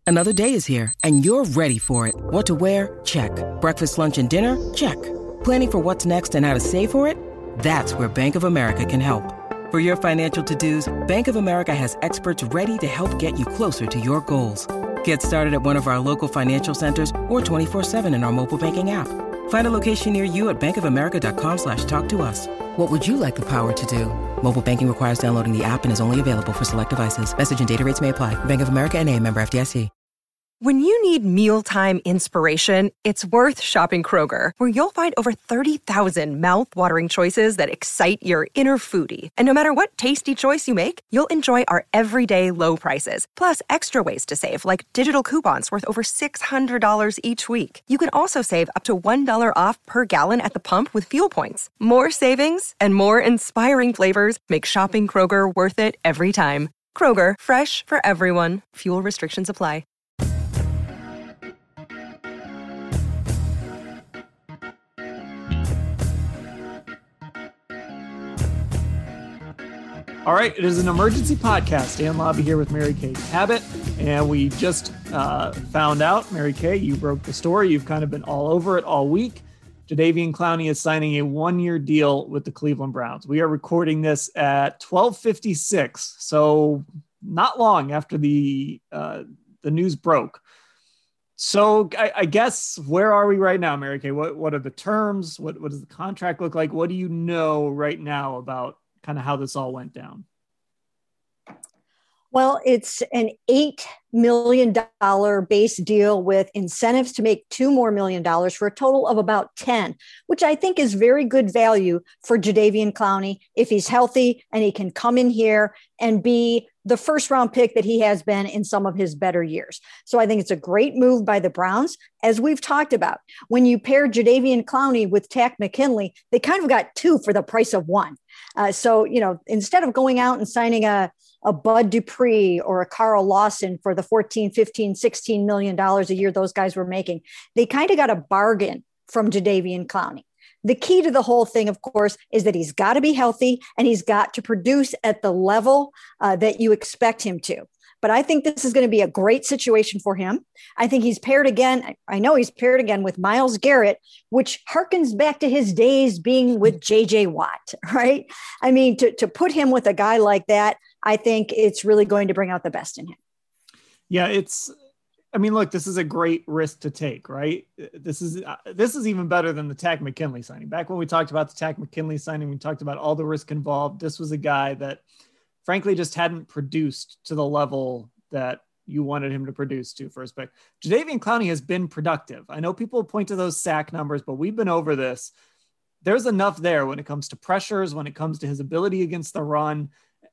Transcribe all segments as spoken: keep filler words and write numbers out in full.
Another day is here, and you're ready for it. What to wear? Check. Breakfast, lunch, and dinner? Check. Planning for what's next and how to save for it? That's where Bank of America can help. For your financial to-dos, Bank of America has experts ready to help get you closer to your goals. Get started at one of our local financial centers or twenty-four seven in our mobile banking app. Find a location near you at bankofamerica.com slash talk to us. What would you like the power to do? Mobile banking requires downloading the app and is only available for select devices. Message and data rates may apply. Bank of America N A, member F D I C. When you need mealtime inspiration, it's worth shopping Kroger, where you'll find over thirty thousand mouth-watering choices that excite your inner foodie. And no matter what tasty choice you make, you'll enjoy our everyday low prices, plus extra ways to save, like digital coupons worth over six hundred dollars each week. You can also save up to one dollar off per gallon at the pump with fuel points. More savings and more inspiring flavors make shopping Kroger worth it every time. Kroger, fresh for everyone. Fuel restrictions apply. All right, it is an emergency podcast. Dan Labbe here with Mary Kay Cabot, and we just uh, found out, Mary Kay, you broke the story. You've kind of been all over it all week. Jadeveon Clowney is signing a one-year deal with the Cleveland Browns. We are recording this at twelve fifty-six, so not long after the uh, the news broke. So I, I guess, where are we right now, Mary Kay? What what are the terms? What what does the contract look like? What do you know right now about kind of how this all went down? Well, it's an eight million dollars base deal with incentives to make two more million dollars for a total of about ten, which I think is very good value for Jadeveon Clowney if he's healthy and he can come in here and be the first round pick that he has been in some of his better years. So I think it's a great move by the Browns. As we've talked about, when you pair Jadeveon Clowney with Takk McKinley, they kind of got two for the price of one. Uh, so, you know, instead of going out and signing a, a Bud Dupree or a Carl Lawson for the fourteen, fifteen, sixteen million dollars a year those guys were making, they kind of got a bargain from Jadeveon Clowney. The key to the whole thing, of course, is that he's got to be healthy and he's got to produce at the level uh, that you expect him to. But I think this is going to be a great situation for him. I think he's paired again. I know he's paired again with Myles Garrett, which harkens back to his days being with J J Watt, right? I mean, to, to put him with a guy like that, I think it's really going to bring out the best in him. Yeah, it's, I mean, look, this is a great risk to take, right? This is, uh, this is even better than the Takk McKinley signing. Back when we talked about the Takk McKinley signing, we talked about all the risk involved. This was a guy that frankly just hadn't produced to the level that you wanted him to produce to first pick. Jadeveon Clowney has been productive. I know people point to those sack numbers, but we've been over this. There's enough there when it comes to pressures, when it comes to his ability against the run.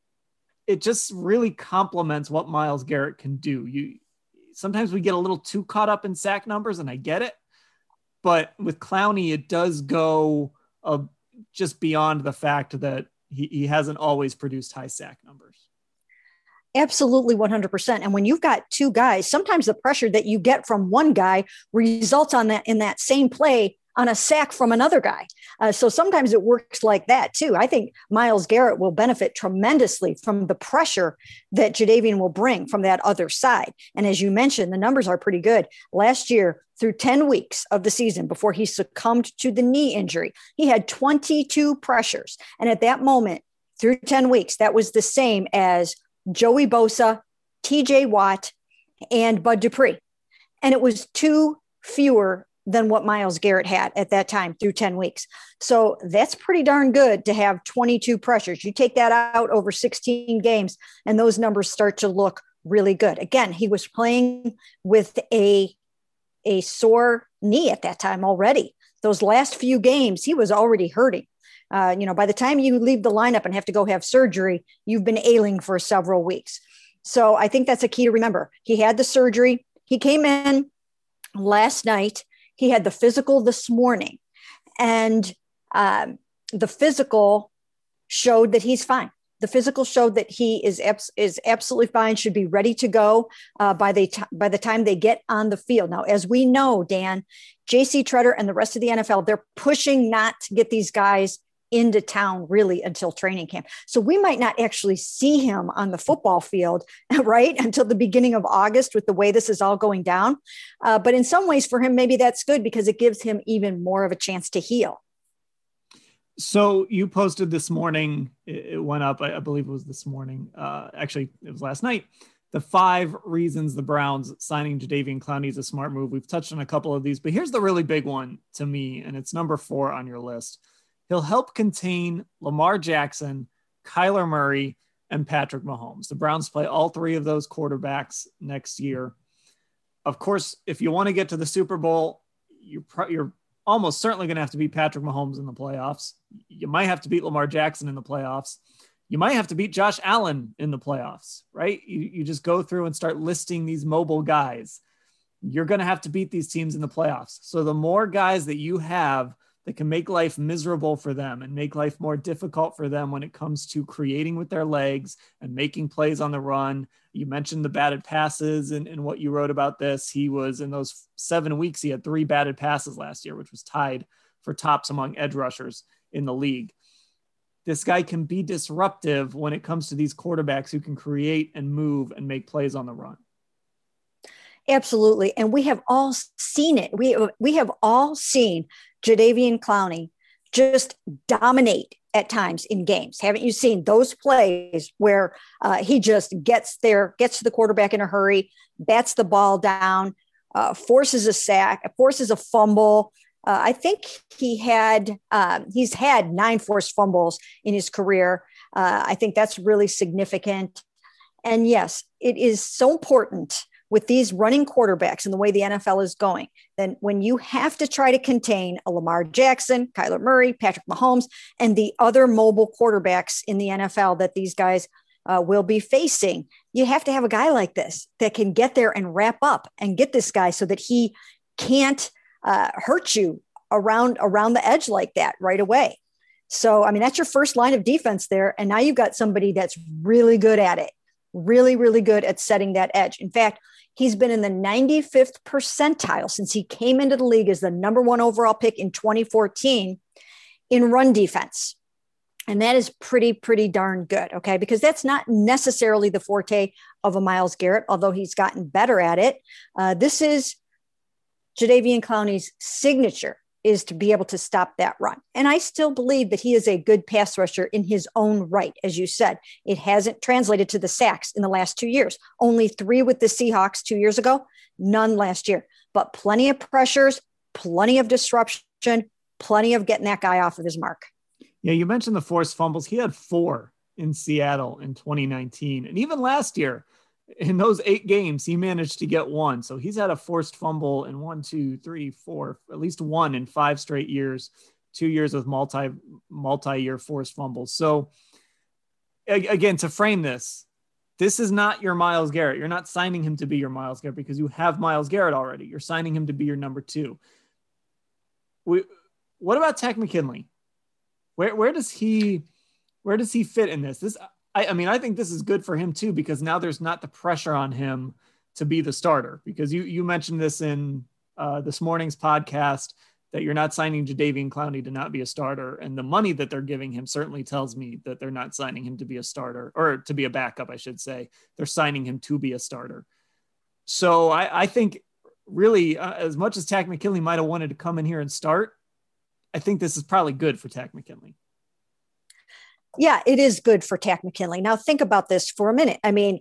It just really complements what Myles Garrett can do. You sometimes we get a little too caught up in sack numbers, and I get it, but with Clowney, it does go uh, just beyond the fact that he, he hasn't always produced high sack numbers. Absolutely, one hundred percent. And when you've got two guys, sometimes the pressure that you get from one guy results on that in that same play on a sack from another guy. Uh, so sometimes it works like that too. I think Myles Garrett will benefit tremendously from the pressure that Jadeveon will bring from that other side. And as you mentioned, the numbers are pretty good. Last year, through ten weeks of the season before he succumbed to the knee injury, he had twenty-two pressures. And at that moment, through ten weeks, that was the same as Joey Bosa, T J Watt, and Bud Dupree. And it was two fewer than what Myles Garrett had at that time through ten weeks. So that's pretty darn good to have twenty-two pressures. You take that out over sixteen games and those numbers start to look really good. Again, he was playing with a, a sore knee at that time already. Those last few games, he was already hurting. Uh, you know, by the time you leave the lineup and have to go have surgery, you've been ailing for several weeks. So I think that's a key to remember. He had the surgery. He came in last night. He had the physical this morning, and um, the physical showed that he's fine. The physical showed that he is abs- is absolutely fine, should be ready to go uh, by the t- by the time they get on the field. Now, as we know, Dan, J C Tretter and the rest of the N F L, they're pushing not to get these guys into town really until training camp. So we might not actually see him on the football field, right, until the beginning of August with the way this is all going down. Uh, but in some ways for him, maybe that's good because it gives him even more of a chance to heal. So you posted this morning, it went up, I believe it was this morning. Uh, actually, it was last night. The five reasons the Browns signing Jadeveon Clowney is a smart move. We've touched on a couple of these, but here's the really big one to me, and it's number four on your list. He'll help contain Lamar Jackson, Kyler Murray, and Patrick Mahomes. The Browns play all three of those quarterbacks next year. Of course, if you want to get to the Super Bowl, you're, pro- you're almost certainly going to have to beat Patrick Mahomes in the playoffs. You might have to beat Lamar Jackson in the playoffs. You might have to beat Josh Allen in the playoffs, right? You, you just go through and start listing these mobile guys. You're going to have to beat these teams in the playoffs. So the more guys that you have that can make life miserable for them and make life more difficult for them when it comes to creating with their legs and making plays on the run. You mentioned the batted passes and, and what you wrote about this. He was in those seven weeks, he had three batted passes last year, which was tied for tops among edge rushers in the league. This guy can be disruptive when it comes to these quarterbacks who can create and move and make plays on the run. Absolutely. And we have all seen it. We, we have all seen Jadeveon Clowney just dominate at times in games. Haven't you seen those plays where uh, he just gets there, gets to the quarterback in a hurry, bats the ball down, uh, forces a sack, forces a fumble. Uh, I think he had, um, he's had nine forced fumbles in his career. Uh, I think that's really significant. And yes, it is so important with these running quarterbacks and the way the N F L is going, then when you have to try to contain a Lamar Jackson, Kyler Murray, Patrick Mahomes, and the other mobile quarterbacks in the N F L that these guys uh, will be facing, you have to have a guy like this that can get there and wrap up and get this guy so that he can't uh, hurt you around, around the edge like that right away. So, I mean, that's your first line of defense there. And now you've got somebody that's really good at it, really, really good at setting that edge. In fact, he's been in the ninety-fifth percentile since he came into the league as the number one overall pick in twenty fourteen in run defense. And that is pretty, pretty darn good. Okay. Because that's not necessarily the forte of a Myles Garrett, although he's gotten better at it. Uh, this is Jadeveon Clowney's signature, is to be able to stop that run. And I still believe that he is a good pass rusher in his own right. As you said, it hasn't translated to the sacks in the last two years, only three with the Seahawks two years ago, none last year, but plenty of pressures, plenty of disruption, plenty of getting that guy off of his mark. Yeah. You mentioned the forced fumbles. He had four in Seattle in twenty nineteen. And even last year, in those eight games, he managed to get one. So he's had a forced fumble in one, two, three, four, at least one in five straight years, two years with multi, multi-year forced fumbles. So again, to frame this, this is not your Myles Garrett. You're not signing him to be your Myles Garrett because you have Myles Garrett already. You're signing him to be your number two. We, what about Takk McKinley? Where, where does he, where does he fit in this? This, I, I mean, I think this is good for him too, because now there's not the pressure on him to be the starter, because you, you mentioned this in uh, this morning's podcast that you're not signing Jadeveon Clowney to not be a starter. And the money that they're giving him certainly tells me that they're not signing him to be a starter, or to be a backup, I should say. They're signing him to be a starter. So I, I think really uh, as much as Takk McKinley might've wanted to come in here and start, I think this is probably good for Takk McKinley. Yeah, it is good for Takk McKinley. Now think about this for a minute. I mean,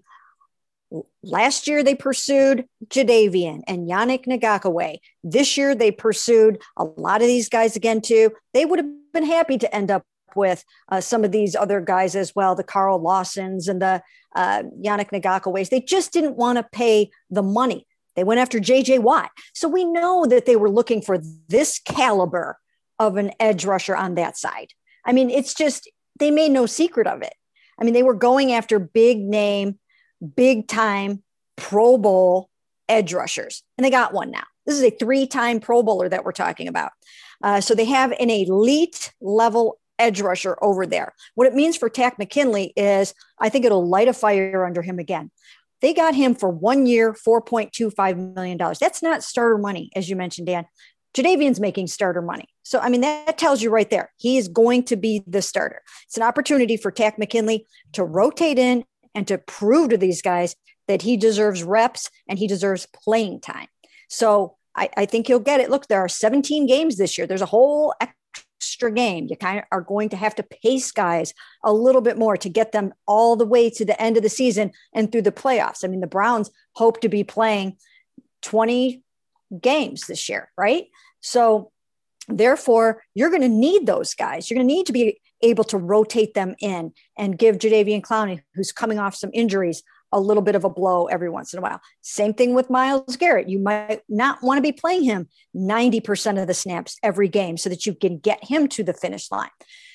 last year they pursued Jadeveon and Yannick Ngakoue. This year they pursued a lot of these guys again too. They would have been happy to end up with uh, some of these other guys as well, the Carl Lawsons and the uh, Yannick Ngakoues. They just didn't want to pay the money. They went after J J Watt. So we know that they were looking for this caliber of an edge rusher on that side. I mean, it's just, they made no secret of it. I mean, they were going after big name, big time Pro Bowl edge rushers, and they got one now. This is a three-time Pro Bowler that we're talking about. Uh, so they have an elite level edge rusher over there. What it means for Takk McKinley is I think it'll light a fire under him again. They got him for one year, four point two five million dollars. That's not starter money, as you mentioned, Dan. Jadeveon's making starter money. So, I mean, that tells you right there, he is going to be the starter. It's an opportunity for Takk McKinley to rotate in and to prove to these guys that he deserves reps and he deserves playing time. So I, I think he'll get it. Look, there are seventeen games this year. There's a whole extra game. You kind of are going to have to pace guys a little bit more to get them all the way to the end of the season and through the playoffs. I mean, the Browns hope to be playing twenty games this year, right? So therefore, you're going to need those guys. You're going to need to be able to rotate them in and give Jadeveon Clowney, who's coming off some injuries, a little bit of a blow every once in a while. Same thing with Myles Garrett. You might not want to be playing him ninety percent of the snaps every game so that you can get him to the finish line.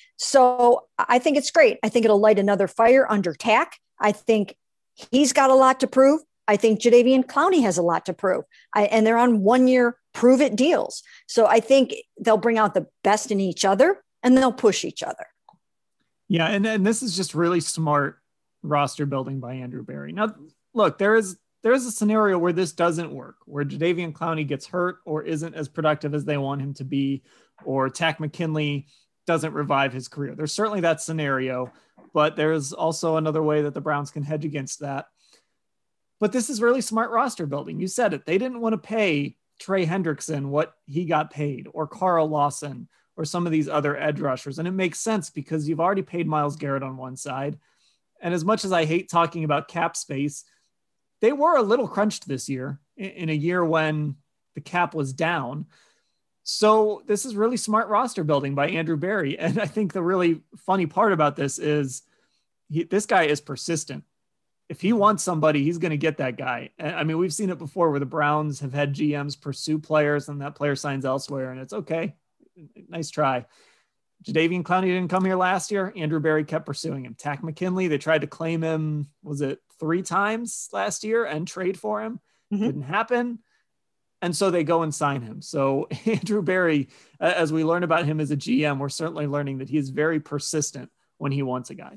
So I think it's great. I think it'll light another fire under Takk. I think he's got a lot to prove. I think Jadeveon Clowney has a lot to prove. I, and they're on one-year prove-it deals. So I think they'll bring out the best in each other and they'll push each other. Yeah, and, and this is just really smart roster building by Andrew Berry. Now, look, there is there is a scenario where this doesn't work, where Jadeveon Clowney gets hurt or isn't as productive as they want him to be, or Takk McKinley doesn't revive his career. There's certainly that scenario, but there's also another way that the Browns can hedge against that. But this is really smart roster building. You said it. They didn't want to pay Trey Hendrickson what he got paid, or Carl Lawson, or some of these other edge rushers. And it makes sense because you've already paid Myles Garrett on one side. And as much as I hate talking about cap space, they were a little crunched this year in a year when the cap was down. So this is really smart roster building by Andrew Berry. And I think the really funny part about this is he, this guy is persistent. If he wants somebody, he's going to get that guy. I mean, we've seen it before where the Browns have had G Ms pursue players and that player signs elsewhere and it's okay. Nice try. Jadeveon Clowney didn't come here last year. Andrew Berry kept pursuing him. Takk McKinley, they tried to claim him, was it three times last year and trade for him? Mm-hmm. Didn't happen. And so they go and sign him. So Andrew Berry, as we learn about him as a G M, we're certainly learning that he is very persistent when he wants a guy.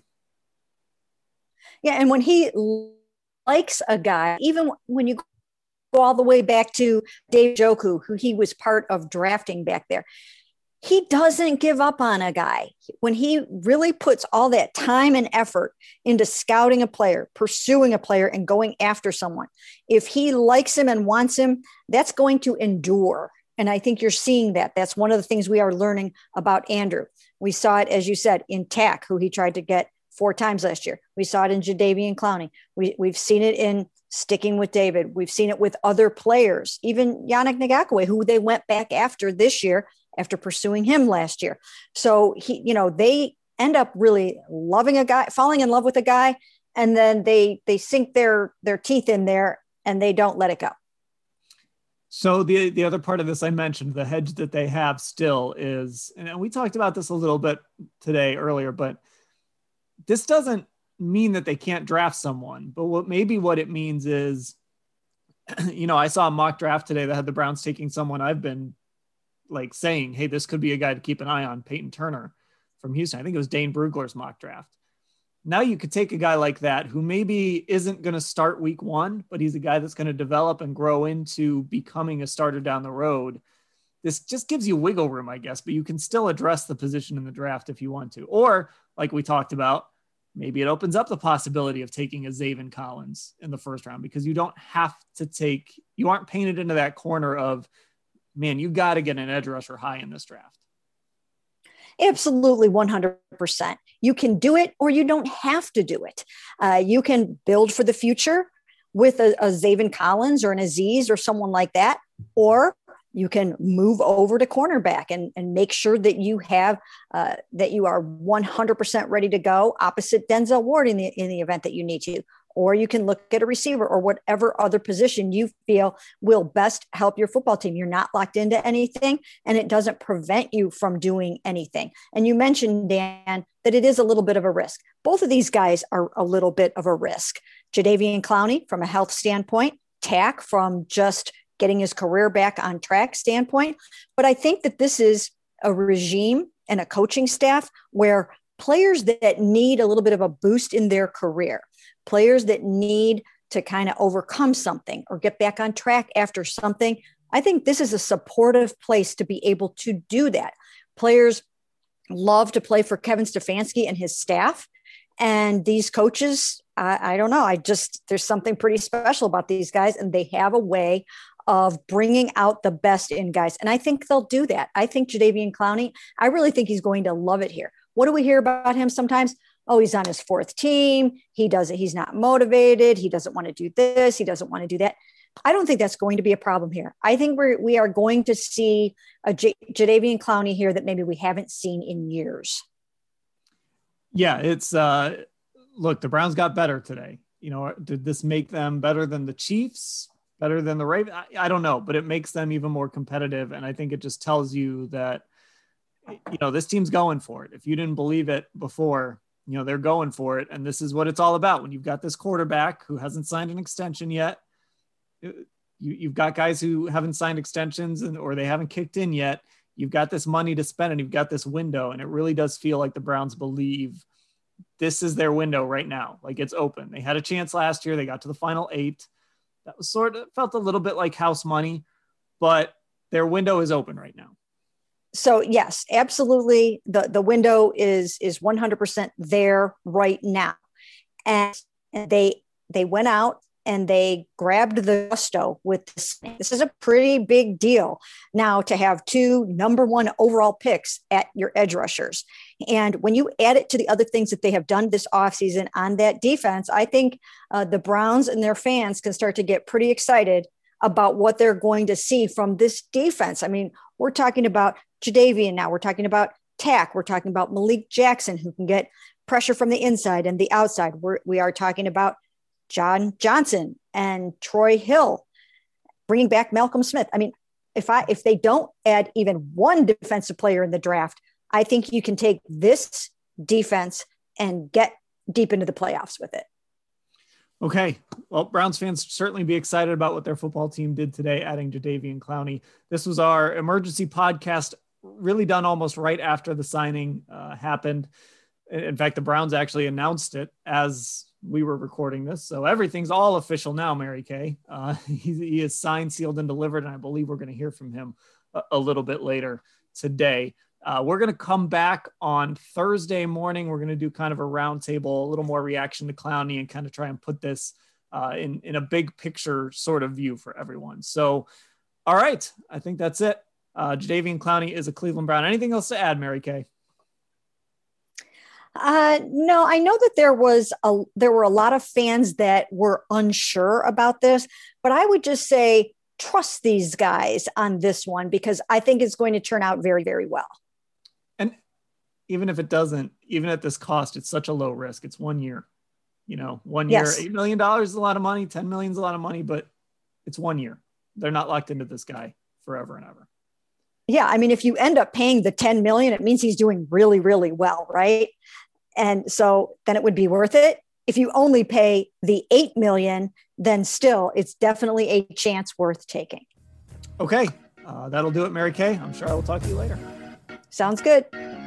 Yeah, and when he likes a guy, even when you go all the way back to Dave Njoku, who he was part of drafting back there, he doesn't give up on a guy. When he really puts all that time and effort into scouting a player, pursuing a player, and going after someone, if he likes him and wants him, that's going to endure. And I think you're seeing that. That's one of the things we are learning about Andrew. We saw it, as you said, in Takk, who he tried to get four times last year. We saw it in Jadeveon Clowney. We, we've seen it in sticking with David. We've seen it with other players, even Yannick Ngakoue, who they went back after this year after pursuing him last year. So he, you know, they end up really loving a guy, falling in love with a guy, and then they they sink their their teeth in there and they don't let it go. So the the other part of this I mentioned, the hedge that they have still is, and we talked about this a little bit today earlier, but this doesn't mean that they can't draft someone, but what maybe what it means is, you know, I saw a mock draft today that had the Browns taking someone I've been like saying, hey, this could be a guy to keep an eye on, Peyton Turner from Houston. I think it was Dane Brugler's mock draft. Now you could take a guy like that who maybe isn't going to start week one, but he's a guy that's going to develop and grow into becoming a starter down the road. This just gives you wiggle room, I guess, but you can still address the position in the draft if you want to. Or like we talked about, maybe it opens up the possibility of taking a Zaven Collins in the first round, because you don't have to take, you aren't painted into that corner of, man, you got to get an edge rusher high in this draft. Absolutely, one hundred percent. You can do it or you don't have to do it. Uh, you can build for the future with a, a Zaven Collins or an Azeez or someone like that, or you can move over to cornerback and, and make sure that you have uh, that you are one hundred percent ready to go opposite Denzel Ward in the in the event that you need to. Or you can look at a receiver or whatever other position you feel will best help your football team. You're not locked into anything, and it doesn't prevent you from doing anything. And you mentioned, Dan, that it is a little bit of a risk. Both of these guys are a little bit of a risk. Jadeveon Clowney from a health standpoint, Takk from just getting his career back on track standpoint. But I think that this is a regime and a coaching staff where players that need a little bit of a boost in their career, players that need to kind of overcome something or get back on track after something I think this is a supportive place to be able to do that. Players love to play for Kevin Stefanski and his staff. And these coaches, I, I don't know, I just, there's something pretty special about these guys, and they have a way of bringing out the best in guys. And I think they'll do that. I think Jadeveon Clowney, I really think he's going to love it here. What do we hear about him sometimes? Oh, he's on his fourth team. He does it. He's not motivated. He doesn't want to do this. He doesn't want to do that. I don't think that's going to be a problem here. I think we're, we are going to see a J- Jadeveon Clowney here that maybe we haven't seen in years. Yeah, it's uh, look, the Browns got better today. You know, did this make them better than the Chiefs, better than the Ravens? I, I don't know, but it makes them even more competitive. And I think it just tells you that, you know, this team's going for it. If you didn't believe it before, you know, they're going for it. And this is what it's all about. When you've got this quarterback who hasn't signed an extension yet, you, you've got guys who haven't signed extensions and, or they haven't kicked in yet. You've got this money to spend and you've got this window. And it really does feel like the Browns believe this is their window right now. Like it's open. They had a chance last year. They got to the final eight. That was sort of felt a little bit like house money, but their window is open right now. So yes, absolutely. The, the window is, is one hundred percent there right now. And they, they went out and they grabbed the gusto with this. This is a pretty big deal now to have two number one overall picks at your edge rushers. And when you add it to the other things that they have done this offseason on that defense, I think uh, the Browns and their fans can start to get pretty excited about what they're going to see from this defense. I mean, we're talking about Jadeveon now. We're talking about Tack. We're talking about Malik Jackson, who can get pressure from the inside and the outside. We're, we are talking about John Johnson and Troy Hill, bringing back Malcolm Smith. I mean, if I if they don't add even one defensive player in the draft, I think you can take this defense and get deep into the playoffs with it. Okay. Well, Browns fans certainly be excited about what their football team did today, adding Jadeveon Clowney. This was our emergency podcast, really done almost right after the signing uh, happened. In fact, the Browns actually announced it as we were recording this. So everything's all official now, Mary Kay. Uh, he, he is signed, sealed, and delivered. And I believe we're going to hear from him a, a little bit later today. Uh, we're going to come back on Thursday morning. We're going to do kind of a roundtable, a little more reaction to Clowney, and kind of try and put this uh, in, in a big picture sort of view for everyone. So, all right. I think that's it. Uh, Jadeveon Clowney is a Cleveland Brown. Anything else to add, Mary Kay? Uh, no, I know that there was a, there were a lot of fans that were unsure about this, but I would just say, trust these guys on this one, because I think it's going to turn out very, very well. And even if it doesn't, even at this cost, it's such a low risk. It's one year, you know, one year, Yes. eight million dollars is a lot of money. ten million is a lot of money, but it's one year. They're not locked into this guy forever and ever. Yeah. I mean, if you end up paying the ten million, it means he's doing really, really well. Right. And so then it would be worth it. If you only pay the eight million, then still it's definitely a chance worth taking. Okay. Uh, that'll do it, Mary Kay. I'm sure I will talk to you later. Sounds good.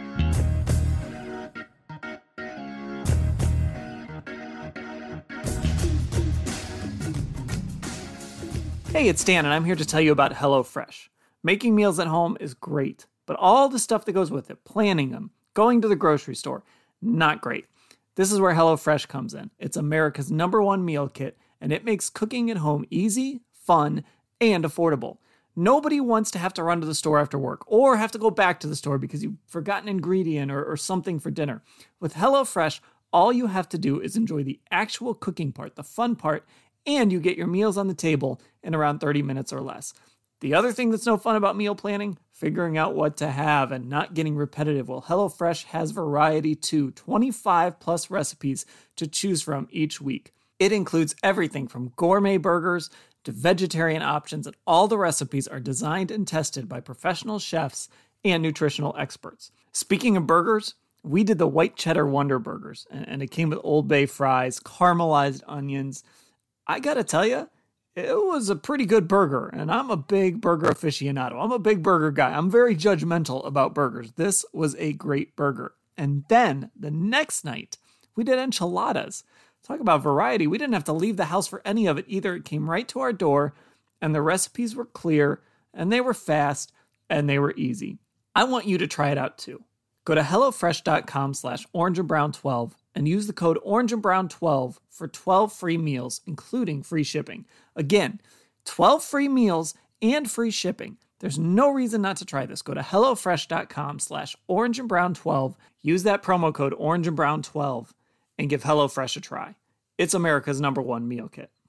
Hey, it's Dan, and I'm here to tell you about HelloFresh. Making meals at home is great, but all the stuff that goes with it, planning them, going to the grocery store, not great. This is where HelloFresh comes in. It's America's number one meal kit, and it makes cooking at home easy, fun, and affordable. Nobody wants to have to run to the store after work or have to go back to the store because you've forgotten an ingredient or, or something for dinner. With HelloFresh, all you have to do is enjoy the actual cooking part, the fun part, and you get your meals on the table in around thirty minutes or less. The other thing that's no fun about meal planning, figuring out what to have and not getting repetitive. Well, HelloFresh has variety too, twenty-five plus recipes to choose from each week. It includes everything from gourmet burgers to vegetarian options, and all the recipes are designed and tested by professional chefs and nutritional experts. Speaking of burgers, we did the white cheddar Wonder Burgers, and it came with Old Bay fries, caramelized onions. I gotta tell you, it was a pretty good burger, and I'm a big burger aficionado. I'm a big burger guy. I'm very judgmental about burgers. This was a great burger. And then the next night, we did enchiladas. Talk about variety. We didn't have to leave the house for any of it either. It came right to our door, and the recipes were clear. and they were fast, and they were easy. I want you to try it out too. Go to HelloFresh.com slash orangeandbrown12 and use the code orangeandbrown twelve for twelve free meals, including free shipping. Again, twelve free meals and free shipping. There's no reason not to try this. Go to HelloFresh.com slash orangeandbrown12, use that promo code orangeandbrown twelve, and give HelloFresh a try. It's America's number one meal kit.